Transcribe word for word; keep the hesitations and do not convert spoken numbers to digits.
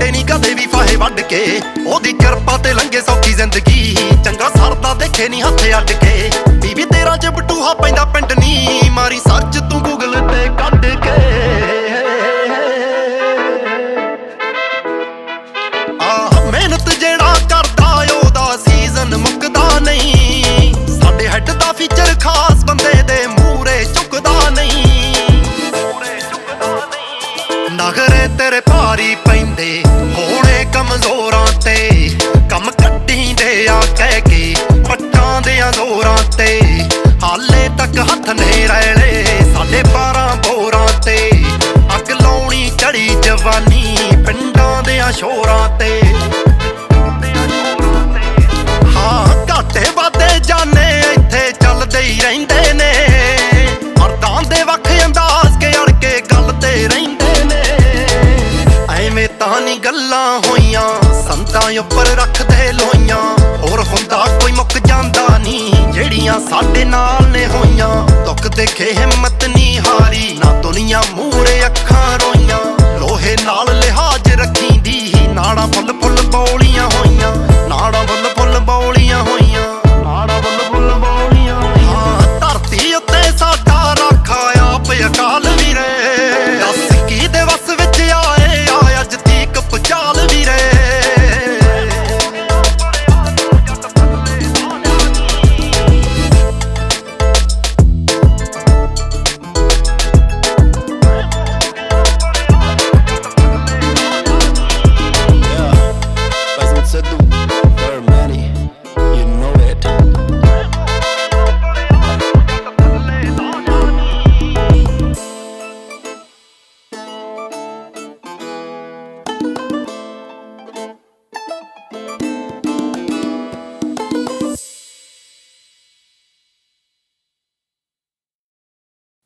ਜਾਂਦੇ ਨੀ ਕਦੇ ਵੀ ਫਾਹੇ ਵੱਢ ਕੇ। ਉਹਦੀ ਕਿਰਪਾ ਤੇ ਲੰਘੇ ਸੌਖੀ ਜ਼ਿੰਦਗੀ, ਚੰਗਾ ਸਰਦਾ ਦੇਖੇ ਨੀ ਹੱਥ ਅੱਡ ਕੇ। ਬੀਬੀ ਤੇਰਾ ਚ ਬਟੂਹਾ ਪੈਂਦਾ ਪਿੰਡ ਨੀ, ਮਾਰੀ ਸਰਚ ਤੂੰ ਗੂਗਲ ਤੇ ਕੱਢ ਕੇ। ਆਹ ਮਿਹਨਤ ਜਿਹੜਾ ਕਰਦਾ ਉਹਦਾ ਸੀਜ਼ਨ ਮੁੱਕਦਾ ਨਹੀਂ, ਸਾਡੇ ਹੈੱਡ ਦਾ ਫੀਚਰ ਖਾਸ ਬੰਦੇ ਦੇ ਮੂਹਰੇ ਝੁਕਦਾ ਨਹੀਂ। ਨਖਰੇ ਤੇਰੇ ਭਾਰੀ ਪੈਂਦੇ ਹੋਣੇ ਕਮਜ਼ੋਰਾਂ ਤੇ, ਕੰਮ ਕੱਢੀ ਦੇ ਆ ਕਹਿ ਕੇ ਪੱਟਾਂ ਦੇ ਜ਼ੋਰਾਂ ਤੇ। ਹਾਲੇ ਤੱਕ ਹੱਥ ਨੇ ਰੈਲੇ ਸਾਡੇ ਬਾਰਾਂ ਬੋਰਾਂ ਤੇ, ਅੱਗ ਲਾਉਣੀ ਚੜੀ ਜਵਾਨੀ ਪਿੰਡਾਂ ਦੇ ਸ਼ੋਰਾਂ ਤੇ। ਹਾਂ ਘਾਟੇ ਵਾਧੇ ਜਾਣੇ ਇੱਥੇ ਚੱਲਦੇ ਹੀ ਰਹਿੰਦੇ ਨੇ, ਮਰਦਾਂ ਦੇ ਵੱਖ ਅੰਦਾਜ਼ ਕੇ ਅੜ ਕੇ ਗੱਲ ਤੇ ਰਹਿੰਦੇ ਨੇ। ਐਵੇਂ ਤਾਂ ਨੀ ਗੱਲਾਂ ਹੋਈਆਂ ਸੰਤਾਂ ਉੱਪਰ ਰੱਖਦੇ ਲੋਈਆਂ, ਹੋਰ ਹੁੰਦਾ ਕੋਈ ਮੁੱਕ ਜਾਂਦਾ ਨੀ ਜਿਹੜੀਆਂ ਸਾਡੇ ਨਾਲ ਨੇ ਹੋਈਆਂ। ਦੁੱਖ ਦੇਖੇ ਹਿੰਮਤ ਨੀ ਹਾਰੀ, ਨਾ ਦੁਨੀਆ ਮੂਹਰੇ ਅੱਖਾਂ ਰੋਈਆਂ, ਲੋਹੇ ਨਾਲ